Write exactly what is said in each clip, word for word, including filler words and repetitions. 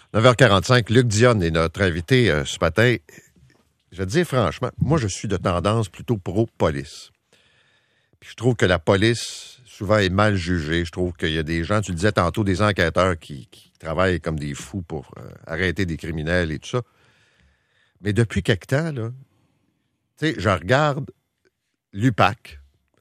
neuf heures quarante-cinq, Luc Dionne est notre invité euh, ce matin. Je vais te dire franchement, moi, je suis de tendance plutôt pro-police. Puis je trouve que la police, souvent, est mal jugée. Je trouve qu'il y a des gens, tu le disais tantôt, des enquêteurs qui, qui travaillent comme des fous pour euh, arrêter des criminels et tout ça. Mais depuis quelque temps, là, tu sais, je regarde l'U P A C.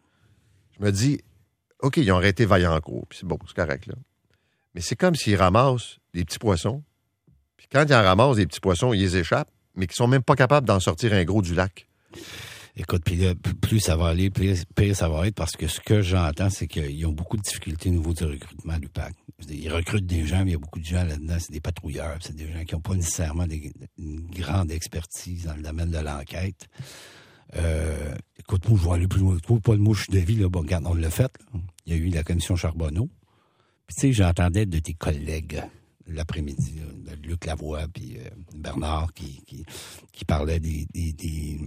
Je me dis, OK, ils ont arrêté Vaillancourt, puis c'est bon, c'est correct, là. Mais c'est comme s'ils ramassent des petits poissons, puis quand ils en ramassent des petits poissons, ils les échappent, mais qu'ils sont même pas capables d'en sortir un gros du lac. Écoute, puis là, plus ça va aller, plus pire ça va être, parce que ce que j'entends, c'est qu'ils ont beaucoup de difficultés au niveau du recrutement à l'U P A C. Ils recrutent des gens, mais il y a beaucoup de gens là-dedans, c'est des patrouilleurs, c'est des gens qui n'ont pas nécessairement des, une grande expertise dans le domaine de l'enquête. Euh, écoute, moi, je vais aller plus loin. Pas le mouche de vie, là. Bon, regarde, on l'a fait, là. Il y a eu la commission Charbonneau. Puis, tu sais, j'entendais de tes collègues l'après-midi, là, de Luc Lavoie, puis euh, Bernard, qui, qui, qui parlaient des, des, des,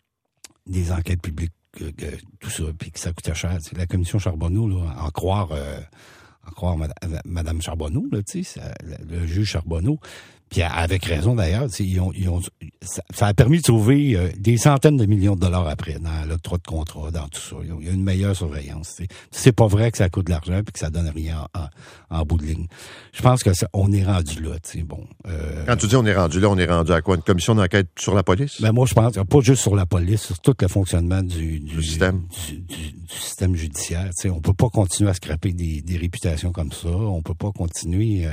des enquêtes publiques, que, que, tout ça, puis que ça coûtait cher. T'sais, la commission Charbonneau, là, en croire, euh, en croire Mme Charbonneau, là, tu sais, le, le juge Charbonneau. Puis avec raison d'ailleurs, ils ont, ils ont, ça, ça a permis de sauver euh, des centaines de millions de dollars après dans l'octroi de contrat, dans tout ça. Il y a une meilleure surveillance. T'sais. C'est pas vrai que ça coûte de l'argent puis que ça donne rien en, en, en bout de ligne. Je pense que ça, on est rendu là. Bon. Euh, Quand tu dis on est rendu là, on est rendu à quoi? Une commission d'enquête sur la police? Ben moi, je pense pas juste sur la police, sur tout le fonctionnement du, du, du système, du, du, du système judiciaire. T'sais, on peut pas continuer à scraper des, des réputations comme ça. On peut pas continuer. Euh,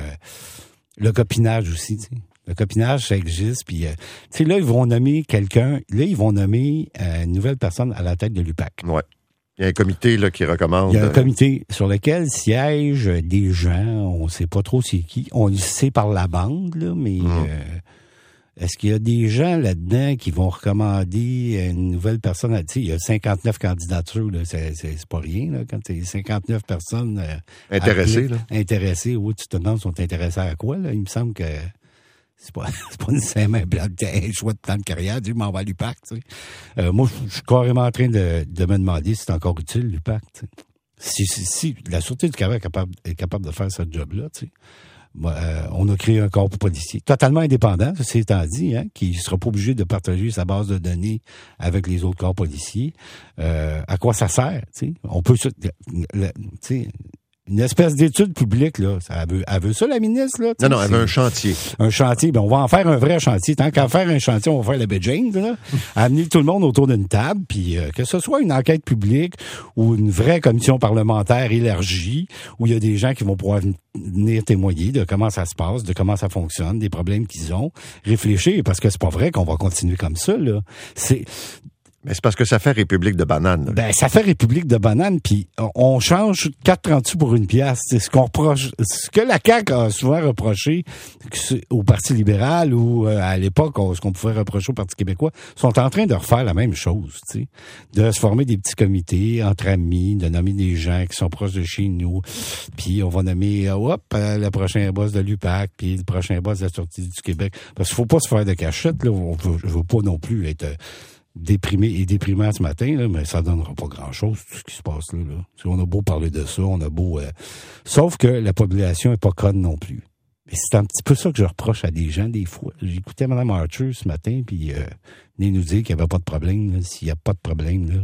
Le copinage aussi, tu sais. Le copinage, ça existe. Puis, euh, tu sais, là, ils vont nommer quelqu'un. Là, ils vont nommer euh, une nouvelle personne à la tête de l'U P A C. Ouais. Il y a un comité là qui recommande. Il y a un comité sur lequel siègent des gens. On sait pas trop c'est qui. On le sait par la bande, là, mais mmh. euh, est-ce qu'il y a des gens là-dedans qui vont recommander une nouvelle personne? Tu sais, il y a cinquante-neuf candidatures, là, c'est, c'est, c'est pas rien, là, quand il y a cinquanteneuf personnes euh, intéressées, là. Intéressées, oui, tu te demandes, sont intéressées à quoi, là? Il me semble que c'est pas, c'est pas nécessairement un, plan de, un choix de plan de carrière, je m'en vais à l'U P A C, tu sais. Euh, moi, je suis carrément en train de, de me demander si c'est encore utile, l'U P A C, tu sais. Si, si, si la Sûreté du Québec est capable, est capable de faire ce job-là, tu sais. Euh, on a créé un corps policier totalement indépendant, ceci étant dit, hein, qui ne sera pas obligé de partager sa base de données avec les autres corps policiers. Euh, à quoi ça sert, tu sais? On peut, tu sais, une espèce d'étude publique, là. Ça, elle, veut, elle veut ça, la ministre, là? Non, non, elle veut un chantier. Un chantier. Ben, on va en faire un vrai chantier. Tant qu'à faire un chantier, on va faire la baie James, là. Amener tout le monde autour d'une table, puis euh, que ce soit une enquête publique ou une vraie commission parlementaire élargie, où il y a des gens qui vont pouvoir venir témoigner de comment ça se passe, de comment ça fonctionne, des problèmes qu'ils ont. Réfléchir, parce que c'est pas vrai qu'on va continuer comme ça, là. C'est... Mais c'est parce que ça fait République de banane. Là. Ben, ça fait République de banane, puis on change quatre trente-sous pour une pièce. C'est ce qu'on reproche, ce que la C A Q a souvent reproché au Parti libéral ou euh, à l'époque, ce qu'on pouvait reprocher au Parti québécois, sont en train de refaire la même chose, tu sais, de se former des petits comités entre amis, de nommer des gens qui sont proches de chez nous, puis on va nommer, euh, hop, euh, le prochain boss de l'U P A C, puis le prochain boss de la Sûreté du Québec. Parce qu'il faut pas se faire de cachette, là. On veut, je veux pas non plus être euh, déprimé et déprimant ce matin, là, mais ça donnera pas grand-chose, tout ce qui se passe là. là. On a beau parler de ça, on a beau... Euh... Sauf que la population est pas conne non plus. Et c'est un petit peu ça que je reproche à des gens des fois. J'écoutais Mme Archer ce matin, puis euh, venait nous dire qu'il n'y avait pas de problème. Là. S'il n'y a pas de problème, là...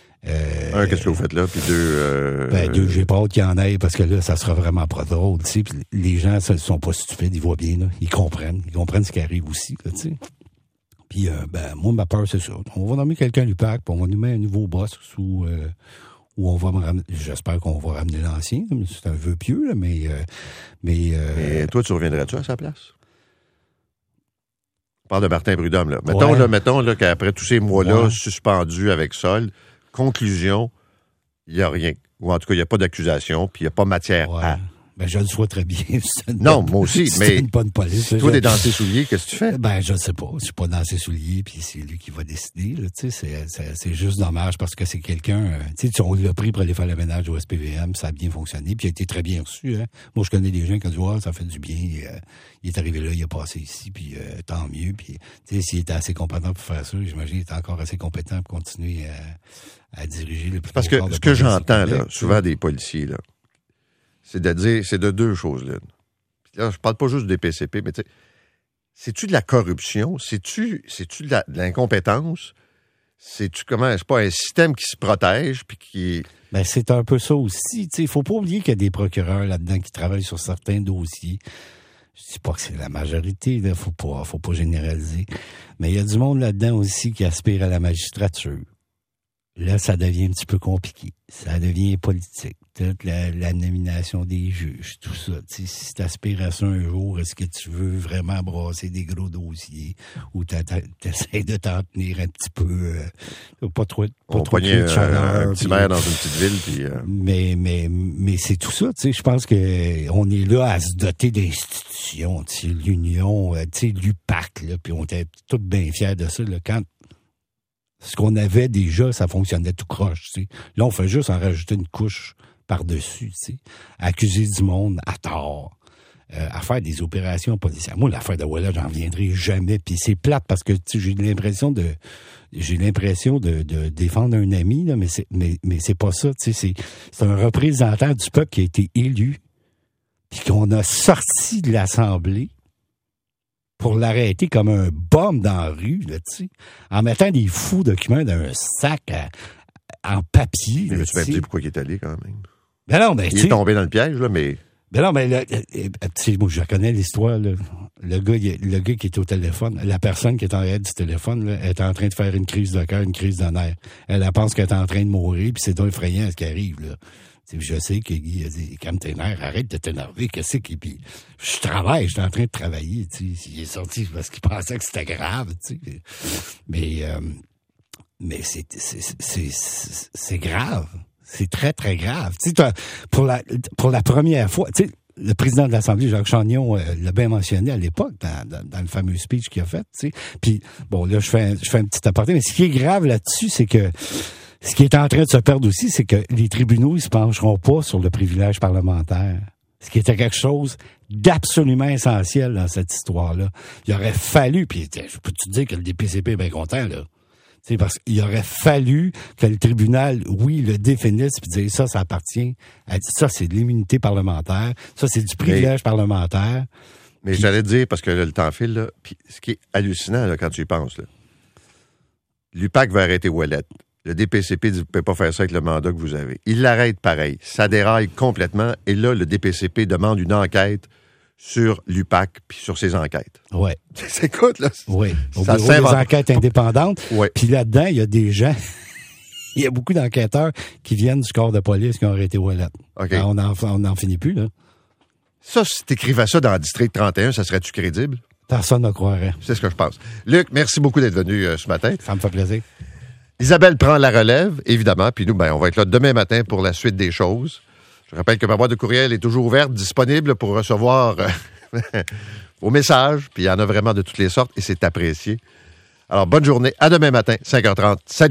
Euh, un, qu'est-ce que vous faites là? Puis deux... Euh... Ben, deux, j'ai pas hâte qu'il y en ait, parce que là, ça sera vraiment pas drôle, tu sais. Puis les gens, ils sont pas stupides, ils voient bien, là. Ils comprennent. Ils comprennent ce qui arrive aussi, là, tu sais. Puis, euh, ben, moi, ma peur, c'est ça. On va nommer quelqu'un à l'U P A C, puis on va nommer un nouveau boss où, euh, où on va me ramener. J'espère qu'on va ramener l'ancien, c'est un vœu pieux, là, mais. Euh, mais, euh, mais toi, tu reviendrais-tu à sa place? On parle de Martin Prudhomme, là. Mettons, ouais. là, mettons là, qu'après tous ces mois-là, ouais. suspendus avec Sol, conclusion, il n'y a rien. Ou en tout cas, il n'y a pas d'accusation, puis il n'y a pas matière ouais. à. Ben, je le souhaite très bien. Non, bonne, moi aussi, c'est mais. une bonne police. Toi, t'es dans ses souliers, qu'est-ce que tu fais? Ben, je ne sais pas. Je suis pas dans ses souliers, puis c'est lui qui va décider, là. Tu sais, c'est, c'est, c'est juste dommage parce que c'est quelqu'un, euh, tu sais, on l'a pris pour aller faire le ménage au S P V M, ça a bien fonctionné, puis il a été très bien reçu, hein. Moi, je connais des gens qui ont dit, oh, ça fait du bien, euh, il est arrivé là, il a passé ici, puis euh, tant mieux, puis, tu sais, s'il était assez compétent pour faire ça, j'imagine qu'il était encore assez compétent pour continuer à, à diriger le plus. Parce que ce que j'entends, là, souvent des policiers, là, c'est de dire, c'est de deux choses, là. là, je parle pas juste du D P C P, mais tu sais, c'est-tu de la corruption? C'est-tu, c'est-tu de, la, de l'incompétence? C'est-tu comment? C'est pas un système qui se protège puis qui... Ben, c'est un peu ça aussi. Il faut pas oublier qu'il y a des procureurs là-dedans qui travaillent sur certains dossiers. Je dis pas que c'est la majorité, là, faut pas, faut pas généraliser. Mais il y a du monde là-dedans aussi qui aspire à la magistrature. Là, ça devient un petit peu compliqué. Ça devient politique. Toute la, la nomination des juges, tout ça. T'sais, si tu aspires à ça un jour, est-ce que tu veux vraiment brasser des gros dossiers ou tu essaies de t'en tenir un petit peu, euh, pas trop, pas On trop pognait de chaleur, un petit pis, maire dans une petite ville. Puis, euh... Mais, mais, mais c'est tout ça. Je pense que on est là à se doter d'institutions. L'Union, l'U P A C, puis on était tous bien fiers de ça. Là, quand ce qu'on avait déjà, ça fonctionnait tout croche. T'sais. Là, on fait juste en rajouter une couche par-dessus, t'sais. Accuser du monde à tort, euh, à faire des opérations policières. Moi, l'affaire de Ouellet, j'en reviendrai jamais. Puis c'est plate parce que j'ai l'impression de j'ai l'impression de, de défendre un ami, là, mais c'est mais, mais c'est pas ça. C'est, c'est un représentant du peuple qui a été élu, puis qu'on a sorti de l'Assemblée pour l'arrêter comme un bum dans la rue, là, tu sais, en mettant des fous documents dans un sac à, à, en papier. Mais tu m'as dit pourquoi il est allé quand même. Ben non, ben, il est tombé dans le piège, là, mais... Ben non, mais là, moi, je connais l'histoire, là. Le gars, le gars qui est au téléphone, la personne qui est en arrière du téléphone, là, est en train de faire une crise de cœur, une crise de nerfs. Elle, elle pense qu'elle est en train de mourir, puis c'est donc effrayant ce qui arrive, là. T'sais, je sais que Guy a dit, calme tes nerfs, arrête de t'énerver, qu'est-ce qu'il... Puis je travaille, je suis en train de travailler, tu sais. Il est sorti parce qu'il pensait que c'était grave, tu sais. Mais, euh, mais c'est, c'est, c'est, c'est, c'est grave. C'est très, très grave. Tu sais, pour la, pour la première fois, tu sais, le président de l'Assemblée, Jacques Chagnon, euh, l'a bien mentionné à l'époque, dans, dans, dans le fameux speech qu'il a fait, tu sais. Puis, bon, là, je fais, je fais un petit aparté, mais ce qui est grave là-dessus, c'est que ce qui est en train de se perdre aussi, c'est que les tribunaux, ils se pencheront pas sur le privilège parlementaire. Ce qui était quelque chose d'absolument essentiel dans cette histoire-là. Il aurait fallu, puis je peux te dire que le D P C P est bien content, là. C'est parce qu'il aurait fallu que le tribunal, oui, le définisse puis dire ça, ça appartient à, ça, c'est de l'immunité parlementaire, ça, c'est du privilège mais, parlementaire. Mais puis, j'allais te dire, parce que là, le temps file, là, puis ce qui est hallucinant, là, quand tu y penses, là, l'U P A C va arrêter Ouellet. Le D P C P dit, vous ne pouvez pas faire ça avec le mandat que vous avez. Il l'arrête pareil. Ça déraille complètement. Et là, le D P C P demande une enquête sur l'U P A C puis sur ses enquêtes. Oui. Écoute, là. Oui. Au ça bureau des enquêtes indépendantes. Oui. Puis là-dedans, il y a des gens, il y a beaucoup d'enquêteurs qui viennent du corps de police qui ont arrêté Ouellet. OK. Alors, on n'en on en finit plus, là. Ça, si t'écrivais ça dans le district trente et un, ça serait-tu crédible? Personne ne croirait. C'est ce que je pense. Luc, merci beaucoup d'être venu euh, ce matin. Ça me fait plaisir. Isabelle prend la relève, évidemment, puis nous, ben, on va être là demain matin pour la suite des choses. Je rappelle que ma boîte de courriel est toujours ouverte, disponible pour recevoir euh, vos messages, puis il y en a vraiment de toutes les sortes et c'est apprécié. Alors, bonne journée, à demain matin, cinq heures trente. Salut!